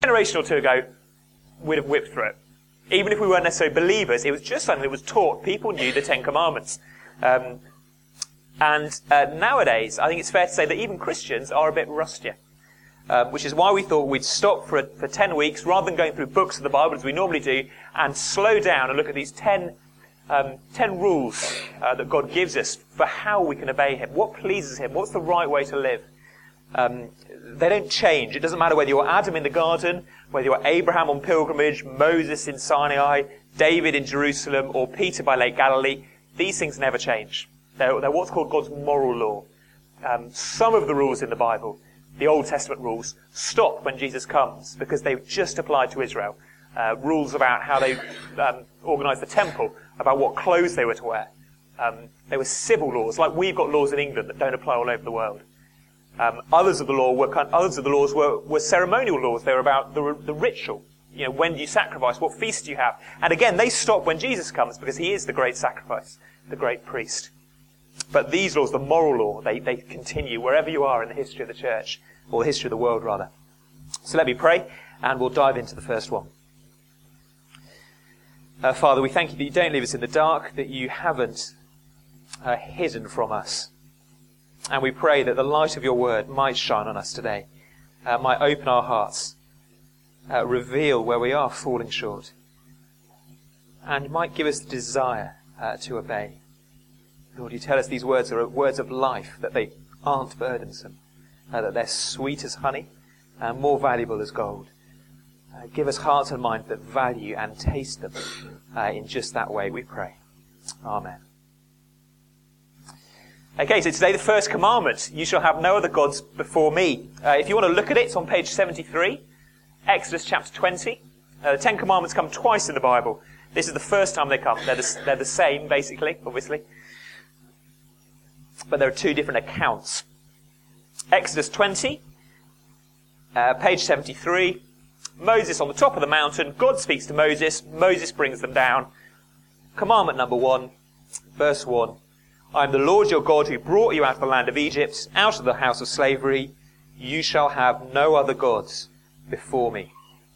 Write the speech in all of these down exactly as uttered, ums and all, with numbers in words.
A generation or two ago, we'd have whipped through it. Even if we weren't necessarily believers, it was just something that was taught. People knew the Ten Commandments. Um, and uh, nowadays, I think it's fair to say that even Christians are a bit rustier. Um, which is why we thought we'd stop for, a, for ten weeks, rather than going through books of the Bible as we normally do, and slow down and look at these ten, um, ten rules uh, that God gives us for how we can obey Him. What pleases Him? What's the right way to live? Um, they don't change. It doesn't matter whether you're Adam in the garden, whether you're Abraham on pilgrimage, Moses in Sinai, David in Jerusalem, or Peter by Lake Galilee. These things never change. They're, they're what's called God's moral law. Um, some of the rules in the Bible, the Old Testament rules, stop when Jesus comes because they just apply to Israel. Uh, rules about how they um, organised the temple, about what clothes they were to wear. Um, they were civil laws, like we've got laws in England that don't apply all over the world. Um, others of the law were others of the laws were, were ceremonial laws. They were about the, the ritual. You know, when do you sacrifice? What feast do you have? And again, they stop when Jesus comes because He is the great sacrifice, the great priest. But these laws, the moral law, they, they continue wherever you are in the history of the church, or the history of the world, rather. So let me pray, and we'll dive into the first one. Uh, Father, we thank You that You don't leave us in the dark, that You haven't uh, hidden from us. And we pray that the light of Your word might shine on us today, uh, might open our hearts, uh, reveal where we are falling short, and might give us the desire uh, to obey. Lord, You tell us these words are words of life, that they aren't burdensome, uh, that they're sweet as honey and more valuable as gold. Uh, give us hearts and minds that value and taste them uh, in just that way, we pray. Amen. Okay, so today the first commandment, you shall have no other gods before me. Uh, if you want to look at it, it's on page seventy-three, Exodus chapter twenty. Uh, the Ten Commandments come twice in the Bible. This is the first time they come. They're the, they're the same, basically, obviously. But there are two different accounts. Exodus twenty, uh, page seventy-three. Moses on the top of the mountain. God speaks to Moses. Moses brings them down. Commandment number one, verse one. I am the Lord your God who brought you out of the land of Egypt, out of the house of slavery. You shall have no other gods before me.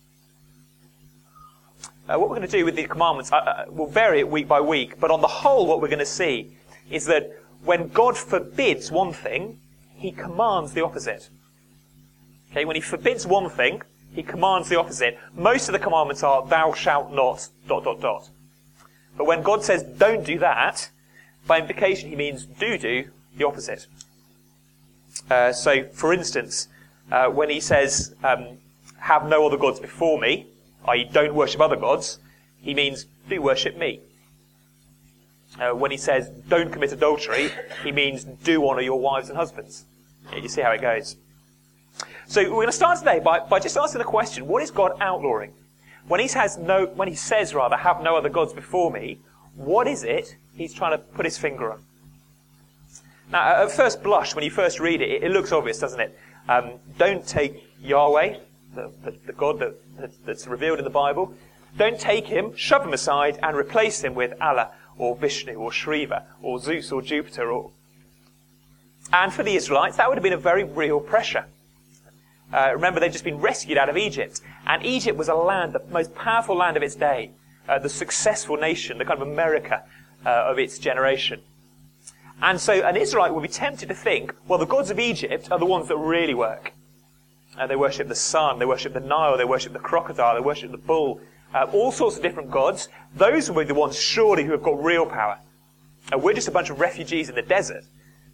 Uh, what we're going to do with the commandments, uh, we'll vary it week by week, but on the whole what we're going to see is that when God forbids one thing, He commands the opposite. Okay, when He forbids one thing, He commands the opposite. Most of the commandments are, thou shalt not, dot, dot, dot. But when God says, don't do that, by implication, He means do do the opposite. Uh, so, for instance, uh, when He says, um, have no other gods before me, that is don't worship other gods, He means do worship me. Uh, when He says, don't commit adultery, He means do honour your wives and husbands. Yeah, you see how it goes. So we're going to start today by, by just asking the question, what is God outlawing? When He says, no, when He says rather, have no other gods before me, what is it He's trying to put His finger on? Now, at first blush, when you first read it, it, it looks obvious, doesn't it? Um, don't take Yahweh, the, the, the God that, that, that's revealed in the Bible, don't take Him, shove Him aside, and replace Him with Allah, or Vishnu, or Shiva, or Zeus, or Jupiter. Or... And for the Israelites, that would have been a very real pressure. Uh, remember, they'd just been rescued out of Egypt. And Egypt was a land, the most powerful land of its day, uh, the successful nation, the kind of America uh, of its generation. And so an Israelite would be tempted to think, well, the gods of Egypt are the ones that really work. Uh, they worship the sun, they worship the Nile, they worship the crocodile, they worship the bull, uh, all sorts of different gods. Those will be the ones, surely, who have got real power. Uh, we're just a bunch of refugees in the desert.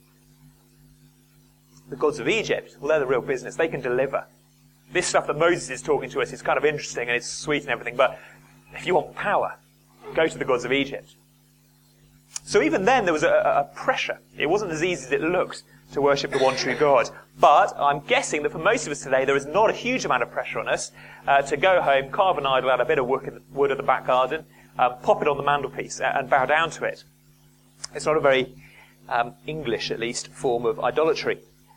The gods of Egypt, well, they're the real business. They can deliver. This stuff that Moses is talking to us is kind of interesting and it's sweet and everything, but if you want power, go to the gods of Egypt. So even then there was a, a pressure. It wasn't as easy as it looked to worship the one true God. But I'm guessing that for most of us today, there is not a huge amount of pressure on us uh, to go home, carve an idol out of a bit of wood at the back garden, um, pop it on the mantelpiece and bow down to it. It's not a very um, English, at least, form of idolatry.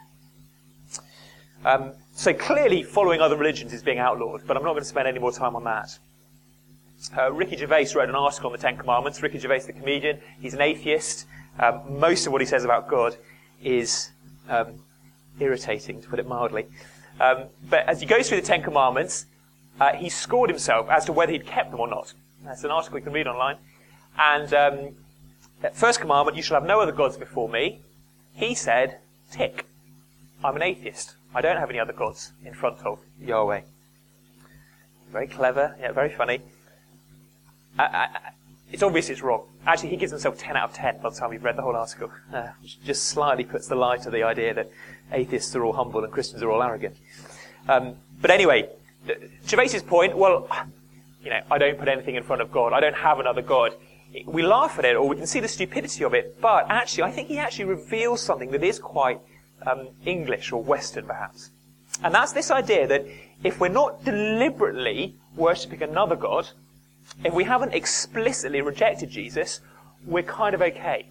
Um, so clearly following other religions is being outlawed, but I'm not going to spend any more time on that. Uh, Ricky Gervais wrote an article on the Ten Commandments. Ricky Gervais, the comedian, he's an atheist. Um, most of what he says about God is um, irritating, to put it mildly. Um, but as he goes through the Ten Commandments, uh, he scored himself as to whether he'd kept them or not. That's an article you can read online. And um, first commandment, you shall have no other gods before me. He said, tick, I'm an atheist. I don't have any other gods in front of Yahweh. Very clever, yeah, very funny. Uh, uh, it's obvious it's wrong. Actually, he gives himself ten out of ten by the time we've read the whole article, uh, which just slightly puts the lie to the idea that atheists are all humble and Christians are all arrogant. Um, but anyway, Gervais's point, well, you know, I don't put anything in front of God. I don't have another God. We laugh at it, or we can see the stupidity of it, but actually, I think he actually reveals something that is quite um, English or Western, perhaps. And that's this idea that if we're not deliberately worshipping another God, if we haven't explicitly rejected Jesus, we're kind of okay.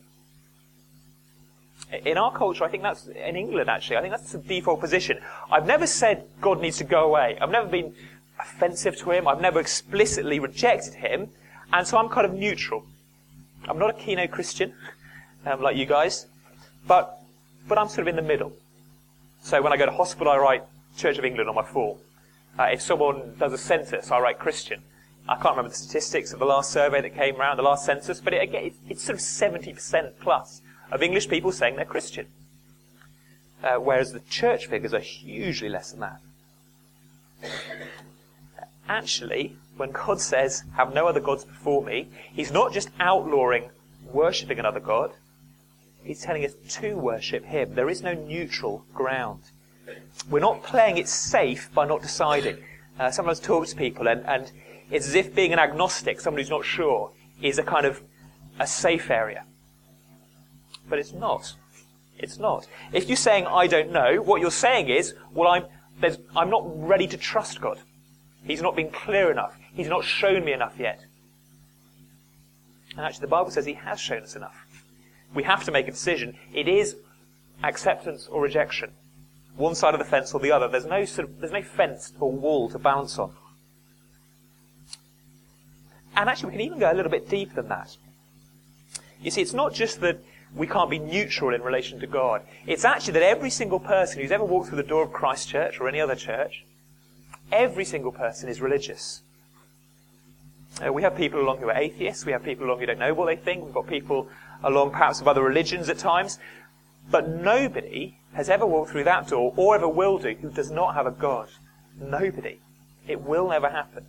In our culture, I think that's, in England actually, I think that's the default position. I've never said God needs to go away. I've never been offensive to him. I've never explicitly rejected him. And so I'm kind of neutral. I'm not a keynote Christian, um, like you guys, but but I'm sort of in the middle. So when I go to hospital, I write Church of England on my form. Uh, if someone does a census, I write Christian. I can't remember the statistics of the last survey that came around, the last census, but it, it, it's sort of seventy percent plus of English people saying they're Christian. Uh, whereas the church figures are hugely less than that. Actually, when God says, have no other gods before me, he's not just outlawing worshipping another God. He's telling us to worship him. There is no neutral ground. We're not playing it safe by not deciding. Uh, sometimes I talk to people and, and it's as if being an agnostic, somebody who's not sure, is a kind of a safe area. But it's not. It's not. If you're saying, I don't know, what you're saying is, well, I'm, there's, I'm not ready to trust God. He's not been clear enough. He's not shown me enough yet. And actually the Bible says he has shown us enough. We have to make a decision. It is acceptance or rejection. One side of the fence or the other. There's no sort of, there's no fence or wall to balance on. And actually we can even go a little bit deeper than that. You see, it's not just that we can't be neutral in relation to God. It's actually that every single person who's ever walked through the door of Christ Church or any other church, every single person is religious. Uh, we have people along who are atheists. We have people along who don't know what they think. We've got people along perhaps of other religions at times. But nobody has ever walked through that door, or ever will do, who does not have a God. Nobody. It will never happen.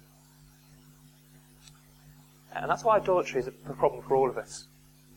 And that's why idolatry is a problem for all of us.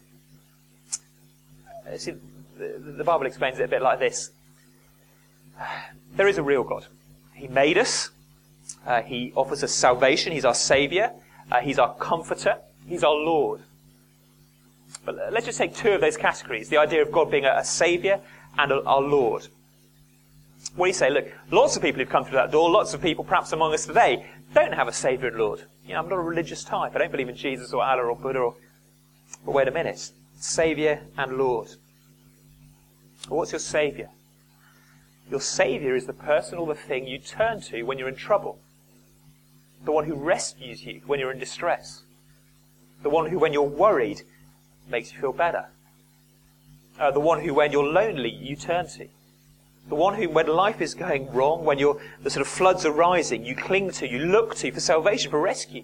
Uh, see, the, the Bible explains it a bit like this. There is a real God. He made us. Uh, he offers us salvation. He's our Saviour. Uh, he's our Comforter. He's our Lord. But let's just take two of those categories. The idea of God being a, a Saviour and a, our Lord. What do you say? Look, lots of people who've come through that door, lots of people perhaps among us today, don't have a Saviour and Lord. You know, I'm not a religious type. I don't believe in Jesus or Allah or Buddha. Or... But wait a minute. Saviour and Lord. Well, what's your Saviour? Your Saviour is the person or the thing you turn to when you're in trouble. The one who rescues you when you're in distress. The one who, when you're worried, makes you feel better. Uh, the one who, when you're lonely, you turn to. The one who, when life is going wrong, when you're, the sort of floods are rising, you cling to, you look to for salvation, for rescue.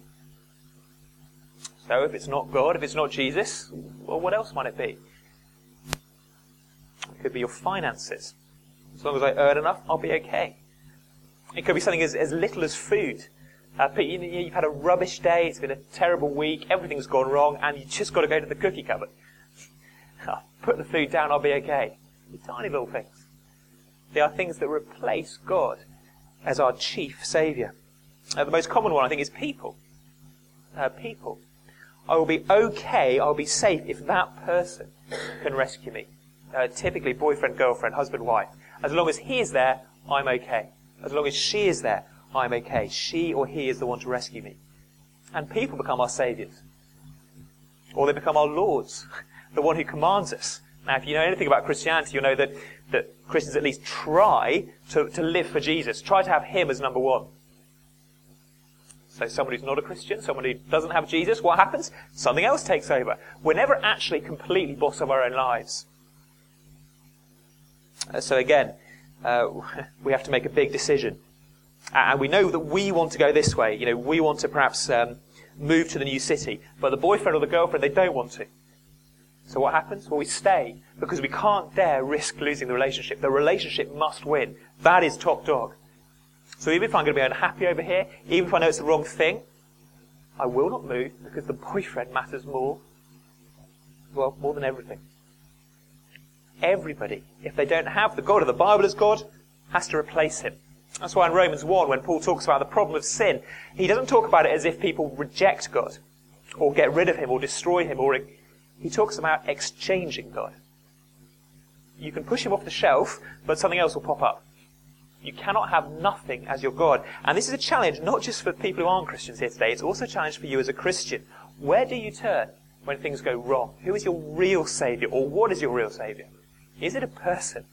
So if it's not God, if it's not Jesus, well, what else might it be? It could be your finances. As long as I earn enough, I'll be okay. It could be something as, as little as food. Uh, you know, you've had a rubbish day, it's been a terrible week, everything's gone wrong, and you've just got to go to the cookie cupboard. Put the food down, I'll be okay. These tiny little things. They are things that replace God as our chief saviour. Uh, the most common one, I think, is people. Uh, people. I will be okay, I'll be safe if that person can rescue me. Uh, typically boyfriend, girlfriend, husband, wife. As long as he is there, I'm okay. As long as she is there, I'm okay. She or he is the one to rescue me. And people become our saviours. Or they become our lords, the one who commands us. Now, if you know anything about Christianity, you'll know that, that Christians at least try to, to live for Jesus, try to have him as number one. So someone who's not a Christian, someone who doesn't have Jesus, what happens? Something else takes over. We're never actually completely boss of our own lives. Uh, so again, uh, we have to make a big decision. and we know that we want to go this way. You know, we want to perhaps um, move to the new city, but the boyfriend or the girlfriend, they don't want to. So what happens? Well, we stay because we can't dare risk losing the relationship. The relationship must win. That is top dog. So even if I'm going to be unhappy over here, even if I know it's the wrong thing, I will not move because the boyfriend matters more, well, more than everything. Everybody, if they don't have the God of the Bible as God, has to replace him. That's why in Romans one, when Paul talks about the problem of sin, he doesn't talk about it as if people reject God, or get rid of him, or destroy him, or he talks about exchanging God. You can push him off the shelf, but something else will pop up. You cannot have nothing as your God. And this is a challenge not just for people who aren't Christians here today, it's also a challenge for you as a Christian. Where do you turn when things go wrong? Who is your real Saviour, or what is your real Saviour? Is it a person?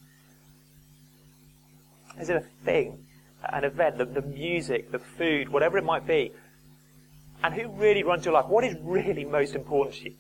Is it a thing, an event, the, the music, the food, whatever it might be? And who really runs your life? What is really most important to you?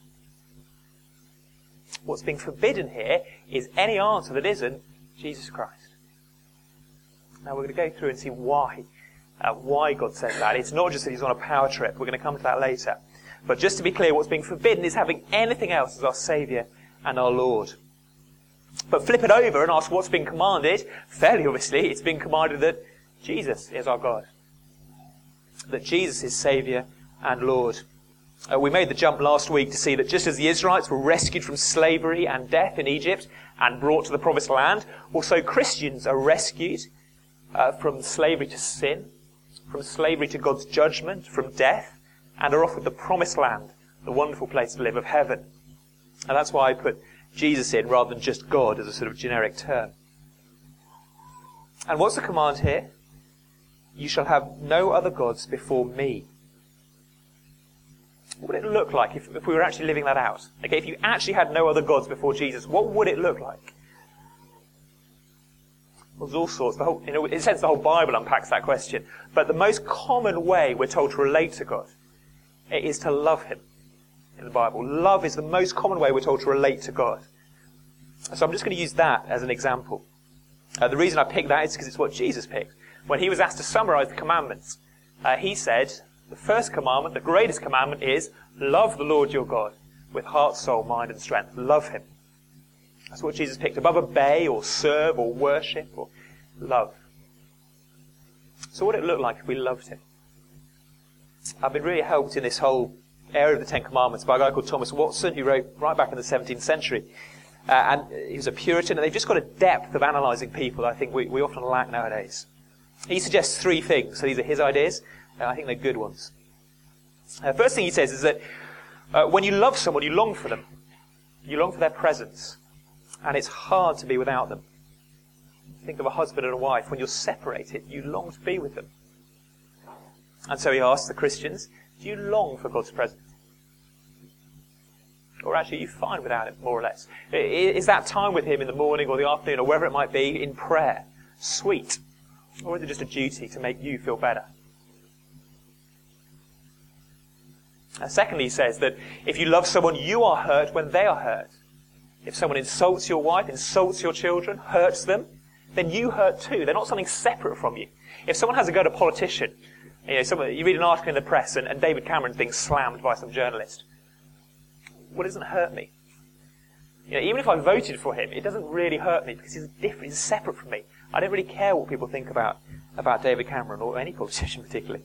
What's being forbidden here is any answer that isn't Jesus Christ. Now we're going to go through and see why, uh, why God says that. It's not just that he's on a power trip. We're going to come to that later. But just to be clear, what's being forbidden is having anything else as our Saviour and our Lord. But flip it over and ask what's been commanded. Fairly obviously, it's been commanded that Jesus is our God. That Jesus is Saviour and Lord. Uh, we made the jump last week to see that just as the Israelites were rescued from slavery and death in Egypt and brought to the promised land, also Christians are rescued uh, from slavery to sin, from slavery to God's judgment, from death, and are offered the promised land, the wonderful place to live of heaven. And that's why I put Jesus in rather than just God as a sort of generic term. And what's the command here? You shall have no other gods before me. What would it look like if, if we were actually living that out? Okay, if you actually had no other gods before Jesus, what would it look like? Well, there's all sorts. The whole, you know, in a sense, the whole Bible unpacks that question. But the most common way we're told to relate to God is to love him in the Bible. Love is the most common way we're told to relate to God. So I'm just going to use that as an example. Uh, the reason I picked that is because it's what Jesus picked. When he was asked to summarize the commandments, uh, he said, the first commandment, the greatest commandment is, love the Lord your God with heart, soul, mind and strength. Love him. That's what Jesus picked. Above obey or serve or worship or love. So what would it look like if we loved him? I've been really helped in this whole area of the Ten Commandments by a guy called Thomas Watson, who wrote right back in the seventeenth century. Uh, and he was a Puritan, and they've just got a depth of analysing people that I think we, we often lack nowadays. He suggests three things. So these are his ideas, and I think they're good ones. Uh, first thing he says is that uh, when you love someone, you long for them. You long for their presence. And it's hard to be without them. Think of a husband and a wife. When you're separated, you long to be with them. And so he asks the Christians, do you long for God's presence? Or actually, are you fine without him, more or less? Is that time with him in the morning or the afternoon or wherever it might be in prayer sweet? Or is it just a duty to make you feel better? And secondly, he says that if you love someone, you are hurt when they are hurt. If someone insults your wife, insults your children, hurts them, then you hurt too. They're not something separate from you. If someone has a go at a politician, you know, someone, you read an article in the press and, and David Cameron's being slammed by some journalist, well, it doesn't hurt me. You know, even if I voted for him, it doesn't really hurt me because he's different, he's separate from me. I don't really care what people think about, about David Cameron or any politician particularly.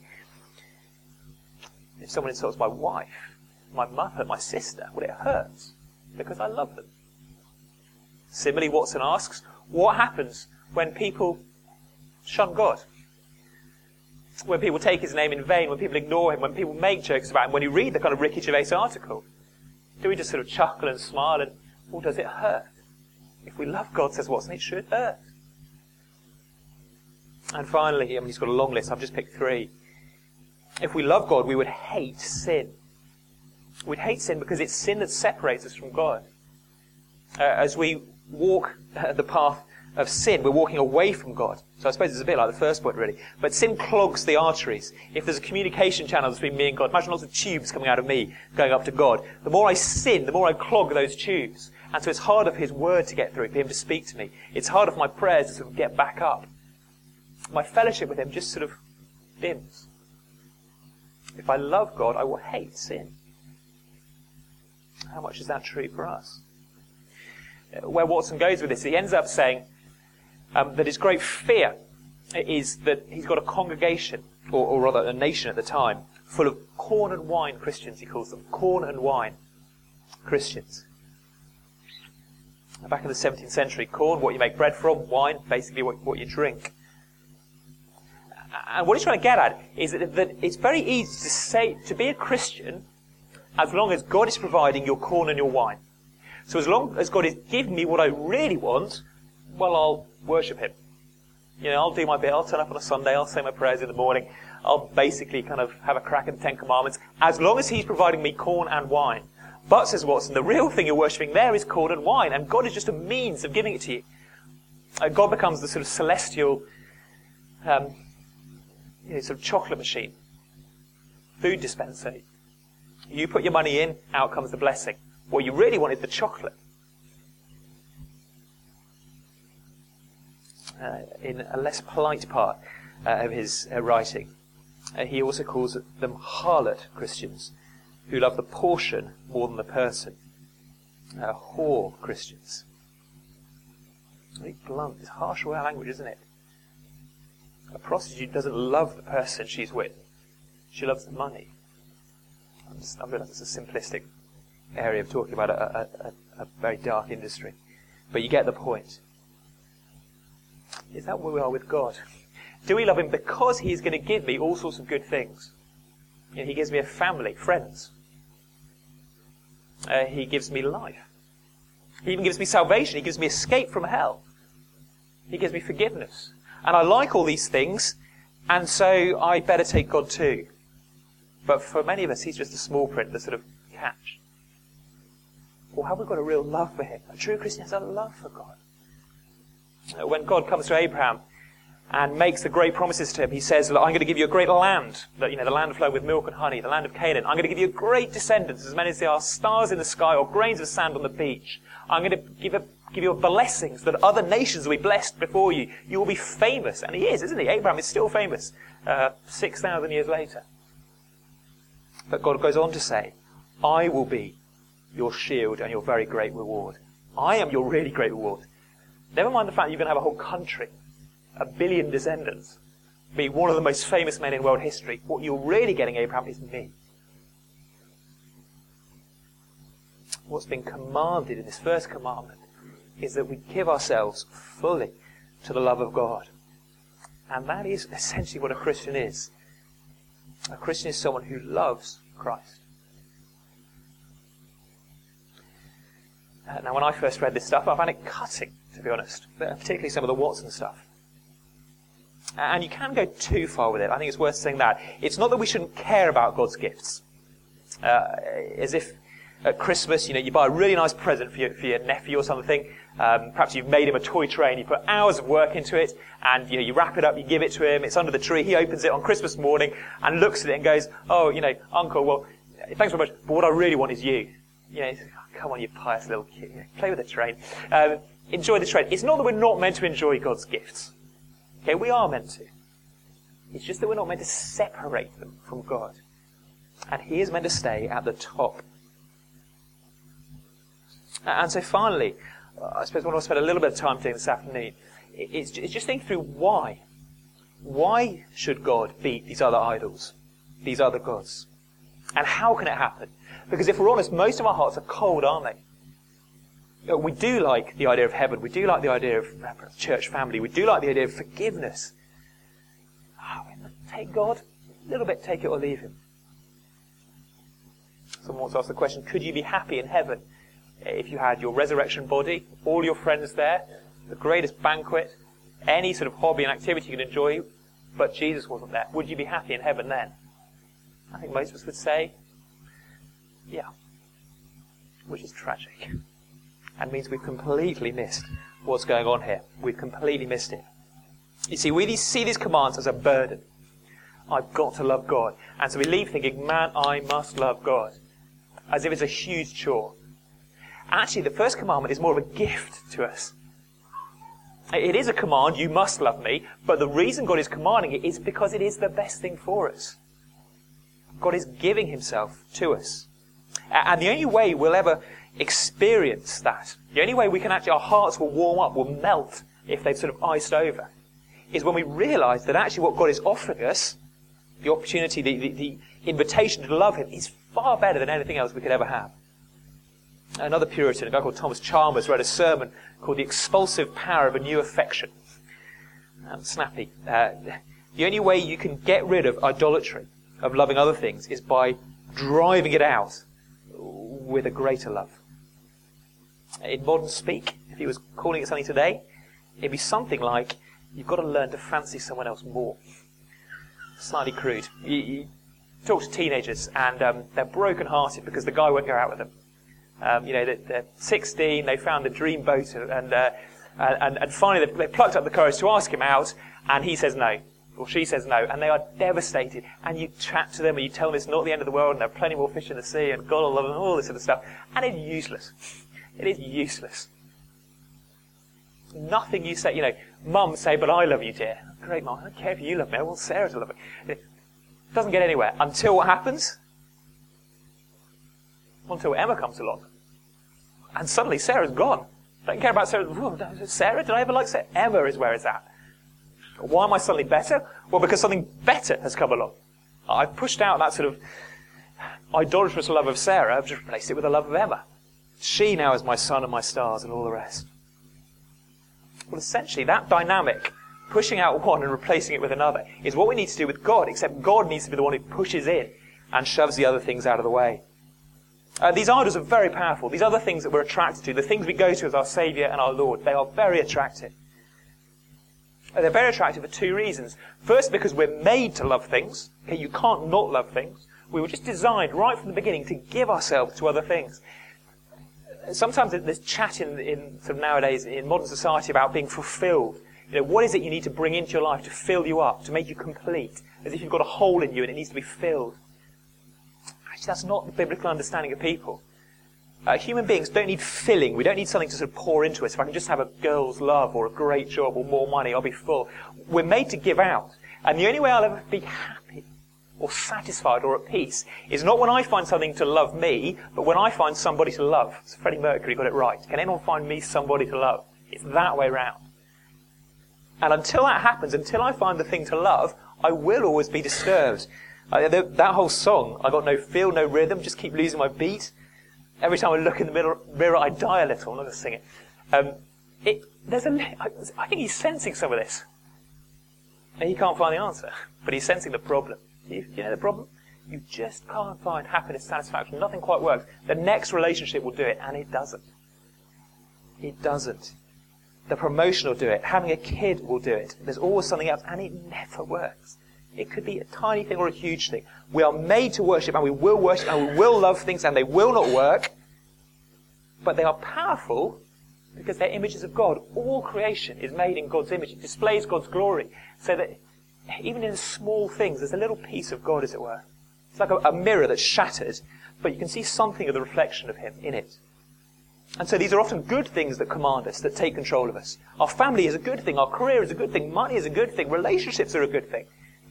If someone insults my wife, my mother, my sister, well, it hurts because I love them. Similarly, Watson asks, what happens when people shun God? When people take his name in vain, when people ignore him, when people make jokes about him, when you read the kind of Ricky Gervais article, do we just sort of chuckle and smile and, or does it hurt? If we love God, says Watson, it should hurt. And finally, I mean, he's got a long list, I've just picked three. If we love God, we would hate sin. We'd hate sin because it's sin that separates us from God. Uh, as we walk uh, the path of sin, we're walking away from God. So I suppose it's a bit like the first point, really. But sin clogs the arteries. If there's a communication channel between me and God, imagine lots of tubes coming out of me going up to God. The more I sin, the more I clog those tubes. And so it's harder for his word to get through, for him to speak to me. It's harder for my prayers to sort of get back up. My fellowship with him just sort of dims. If I love God, I will hate sin. How much is that true for us? Where Watson goes with this, he ends up saying um, that his great fear is that he's got a congregation, or, or rather a nation at the time, full of corn and wine Christians, he calls them. Corn and wine Christians. Back in the seventeenth century, corn, what you make bread from, wine, basically what, what you drink. And what he's trying to get at is that, that it's very easy to say, to be a Christian as long as God is providing your corn and your wine. So as long as God is giving me what I really want, well, I'll worship him. You know, I'll do my bit. I'll turn up on a Sunday. I'll say my prayers in the morning. I'll basically kind of have a crack at the Ten Commandments, as long as he's providing me corn and wine. But, says Watson, the real thing you're worshipping there is corn and wine, and God is just a means of giving it to you. Uh, God becomes the sort of celestial, um, you know, sort of chocolate machine, food dispenser. You put your money in, out comes the blessing. What you really want is the chocolate. Uh, in a less polite part uh, of his uh, writing, uh, he also calls them harlot Christians, who love the portion more than the person. Uh, whore Christians. Very blunt. It's harsh language, isn't it? A prostitute doesn't love the person she's with. She loves the money. I'm just, I realise it's a simplistic area of talking about a, a, a, a very dark industry. But you get the point. Is that where we are with God? Do we love him because he is going to give me all sorts of good things? You know, he gives me a family, friends. Uh, he gives me life. He even gives me salvation. He gives me escape from hell. He gives me forgiveness. And I like all these things, and so I better take God too. But for many of us, he's just the small print, the sort of catch. Or have we got a real love for him? A true Christian has a love for God. When God comes to Abraham and makes the great promises to him, he says, look, I'm going to give you a great land, that, you know, the land flowing with milk and honey, the land of Canaan. I'm going to give you great descendants, as many as there are stars in the sky or grains of sand on the beach. I'm going to give, a, give you blessings that other nations will be blessed before you. You will be famous. And he is, isn't he? Abraham is still famous uh, six thousand years later. But God goes on to say, I will be your shield and your very great reward. I am your really great reward. Never mind the fact you're going to have a whole country, a billion descendants, be one of the most famous men in world history. What you're really getting, Abraham, is me. What's been commanded in this first commandment is that we give ourselves fully to the love of God. And that is essentially what a Christian is. A Christian is someone who loves Christ. Uh, now, when I first read this stuff, I found it cutting, to be honest, particularly some of the Watson stuff. And you can go too far with it. I think it's worth saying that. It's not that we shouldn't care about God's gifts. Uh, as if at Christmas, you know, you buy a really nice present for your, for your nephew or something. Um, perhaps you've made him a toy train. You put hours of work into it, and you know, you wrap it up, you give it to him. It's under the tree. He opens it on Christmas morning and looks at it and goes, "Oh, you know, Uncle, well, thanks very much, but what I really want is you." You know, oh, come on, you pious little kid. You know, play with the train. Um, enjoy the train. It's not that we're not meant to enjoy God's gifts. Okay, we are meant to. It's just that we're not meant to separate them from God. And he is meant to stay at the top. And so finally, I suppose I want to spend a little bit of time doing this afternoon. It's just think through why. Why should God beat these other idols, these other gods? And how can it happen? Because if we're honest, most of our hearts are cold, aren't they? We do like the idea of heaven. We do like the idea of church family. We do like the idea of forgiveness. Oh, take God, a little bit, take it or leave him. Someone wants to ask the question, could you be happy in heaven if you had your resurrection body, all your friends there, the greatest banquet, any sort of hobby and activity you could enjoy, but Jesus wasn't there? Would you be happy in heaven then? I think most of us would say, yeah. Which is tragic. And means we've completely missed what's going on here. We've completely missed it. You see, we see these commands as a burden. I've got to love God. And so we leave thinking, man, I must love God. As if it's a huge chore. Actually, the first commandment is more of a gift to us. It is a command, you must love me, but the reason God is commanding it is because it is the best thing for us. God is giving himself to us. And the only way we'll ever experience that, the only way we can actually, our hearts will warm up, will melt if they've sort of iced over, is when we realise that actually what God is offering us, the opportunity, the, the, the invitation to love him, is far better than anything else we could ever have. Another Puritan, a guy called Thomas Chalmers, wrote a sermon called The Expulsive Power of a New Affection. Um, snappy. Uh, the only way you can get rid of idolatry, of loving other things, is by driving it out with a greater love. In modern speak, if he was calling it something today, it'd be something like, you've got to learn to fancy someone else more. Slightly crude. You, you talk to teenagers and um, they're broken-hearted because the guy won't go out with them. Um, you know, they're, they're sixteen, they found the dream boat, and uh, and, and finally they, they plucked up the courage to ask him out, and he says no, or she says no, and they are devastated. And you chat to them, and you tell them it's not the end of the world, and there are plenty more fish in the sea, and God will love them, all this sort of stuff, and it's useless. It is useless. Nothing you say, you know, Mum say, but I love you, dear. Great, Mum, I don't care if you love me, I want Sarah to love me. It doesn't get anywhere until what happens? Until Emma comes along. And suddenly Sarah's gone. Don't care about Sarah. Sarah? Did I ever like Sarah? Emma is where it's at. Why am I suddenly better? Well, because something better has come along. I've pushed out that sort of idolatrous love of Sarah. I've just replaced it with a love of Emma. She now is my sun and my stars and all the rest. Well, essentially, that dynamic, pushing out one and replacing it with another, is what we need to do with God, except God needs to be the one who pushes in and shoves the other things out of the way. Uh, these idols are very powerful. These other things that we're attracted to, the things we go to as our Saviour and our Lord, they are very attractive. Uh, they're very attractive for two reasons. First, because we're made to love things. Okay, you can't not love things. We were just designed right from the beginning to give ourselves to other things. Sometimes there's chat in, in sort of nowadays in modern society about being fulfilled. You know, what is it you need to bring into your life to fill you up, to make you complete, as if you've got a hole in you and it needs to be filled. Actually, that's not the biblical understanding of people. Uh, human beings don't need filling. We don't need something to sort of pour into us. If I can just have a girl's love or a great job or more money, I'll be full. We're made to give out. And the only way I'll ever be happy or satisfied or at peace is not when I find something to love me, but when I find somebody to love. So Freddie Mercury got it right. Can anyone find me somebody to love? It's that way round. And until that happens, until I find the thing to love, I will always be disturbed. Uh, the, that whole song, I got no feel, no rhythm, just keep losing my beat. Every time I look in the mirror, mirror I die a little. I'm not going to sing it. Um, it there's a, I, I think he's sensing some of this. And he can't find the answer. But he's sensing the problem. Do you, do you know the problem? You just can't find happiness, satisfaction. Nothing quite works. The next relationship will do it, and it doesn't. It doesn't. The promotion will do it. Having a kid will do it. There's always something else, and it never works. It could be a tiny thing or a huge thing. We are made to worship, and we will worship, and we will love things, and they will not work. But they are powerful because they're images of God. All creation is made in God's image. It displays God's glory. So that even in small things, there's a little piece of God, as it were. It's like a, a mirror that's shattered, but you can see something of the reflection of him in it. And so these are often good things that command us, that take control of us. Our family is a good thing. Our career is a good thing. Money is a good thing. Relationships are a good thing.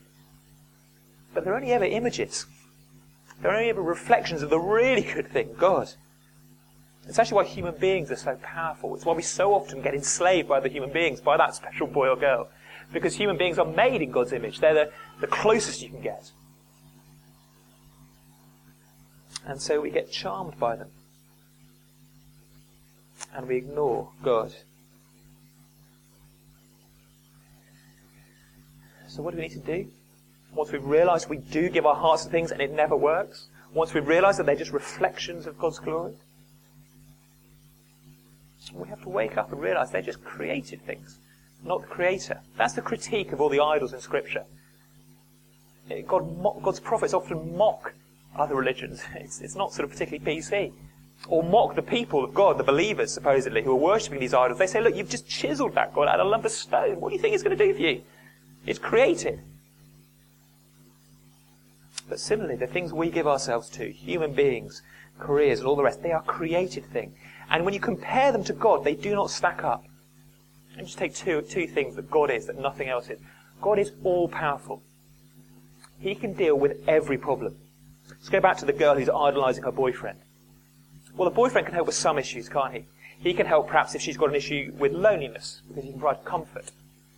But they're only ever images. They're only ever reflections of the really good thing, God. It's actually why human beings are so powerful. It's why we so often get enslaved by other human beings, by that special boy or girl. Because human beings are made in God's image. They're the, the closest you can get. And so we get charmed by them. And we ignore God. So what do we need to do? Once we've realised we do give our hearts to things and it never works, once we've realised that they're just reflections of God's glory, we have to wake up and realise they're just created things, not the Creator. That's the critique of all the idols in Scripture. God, God's prophets often mock other religions. It's, it's not sort of particularly P C. Or mock the people of God, the believers, supposedly, who are worshipping these idols. They say, look, you've just chiseled that God out of a lump of stone. What do you think it's going to do for you? It's created. But similarly, the things we give ourselves to, human beings, careers, and all the rest, they are created things. And when you compare them to God, they do not stack up. Let me just take two, two things that God is, that nothing else is. God is all-powerful. He can deal with every problem. Let's go back to the girl who's idolising her boyfriend. Well, the boyfriend can help with some issues, can't he? He can help perhaps if she's got an issue with loneliness, because he can provide comfort.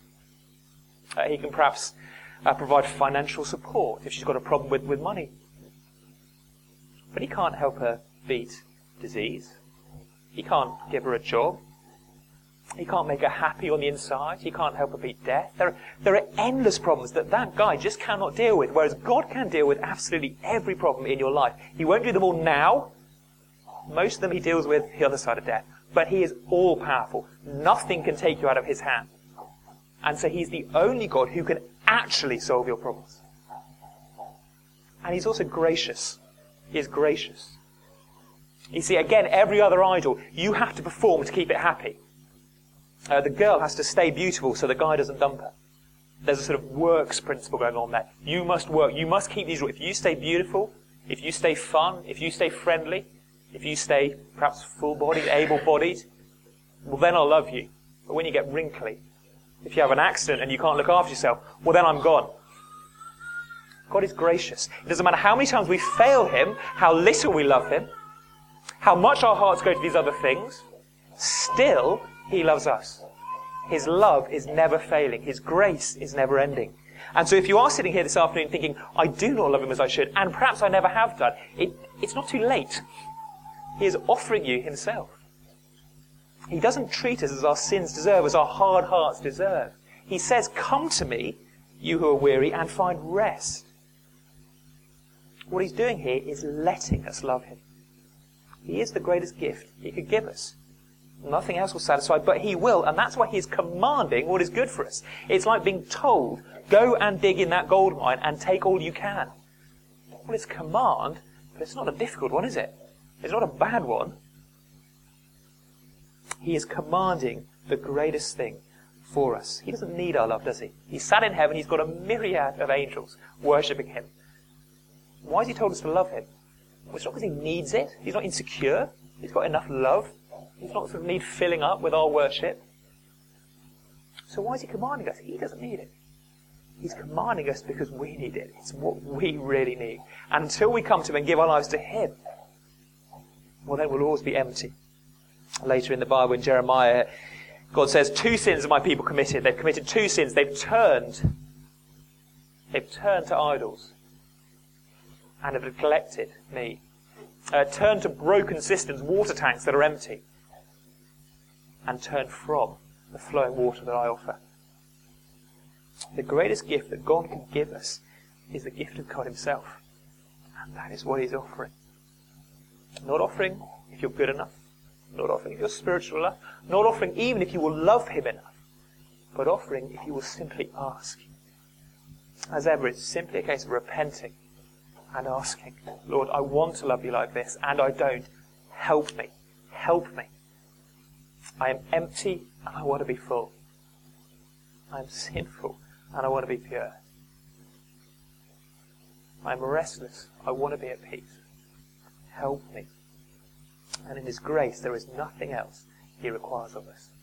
Uh, he can perhaps uh, provide financial support if she's got a problem with, with money. But he can't help her beat disease. He can't give her a job. He can't make her happy on the inside. He can't help her beat death. There are, there are endless problems that that guy just cannot deal with, whereas God can deal with absolutely every problem in your life. He won't do them all now. Most of them he deals with the other side of death. But he is all-powerful. Nothing can take you out of his hand. And so he's the only God who can actually solve your problems. And he's also gracious. He is gracious. You see, again, every other idol, you have to perform to keep it happy. Uh, the girl has to stay beautiful so the guy doesn't dump her. There's a sort of works principle going on there. You must work. You must keep these rules. If you stay beautiful, if you stay fun, if you stay friendly, if you stay perhaps full-bodied, able-bodied, well, then I'll love you. But when you get wrinkly, if you have an accident and you can't look after yourself, well, then I'm gone. God is gracious. It doesn't matter how many times we fail him, how little we love him, how much our hearts go to these other things, still he loves us. His love is never failing. His grace is never ending. And so if you are sitting here this afternoon thinking, I do not love him as I should, and perhaps I never have done, it, it's not too late. He is offering you himself. He doesn't treat us as our sins deserve, as our hard hearts deserve. He says, come to me, you who are weary, and find rest. What he's doing here is letting us love him. He is the greatest gift he could give us. Nothing else will satisfy, but he will, and that's why he is commanding what is good for us. It's like being told, go and dig in that gold mine and take all you can. Well, it's a command, but it's not a difficult one, is it? It's not a bad one. He is commanding the greatest thing for us. He doesn't need our love, does he? He's sat in heaven, he's got a myriad of angels worshipping him. Why has he told us to love him? Well, it's not because he needs it. He's not insecure. He's got enough love. He's not sort of need filling up with our worship. So why is he commanding us? He doesn't need it. He's commanding us because we need it. It's what we really need. And until we come to him and give our lives to him, well, then we'll always be empty. Later in the Bible, in Jeremiah, God says, two sins have my people committed. They've committed two sins. They've turned. They've turned to idols and have neglected me. Uh, turned to broken cisterns, water tanks that are empty, and turned from the flowing water that I offer. The greatest gift that God can give us is the gift of God himself. And that is what he's offering. Not offering if you're good enough, not offering if you're spiritual enough, not offering even if you will love him enough, but offering if you will simply ask. As ever, it's simply a case of repenting and asking, Lord, I want to love you like this, and I don't. Help me. Help me. I am empty, and I want to be full. I am sinful, and I want to be pure. I am restless. I want to be at peace. Help me. And in his grace, there is nothing else he requires of us.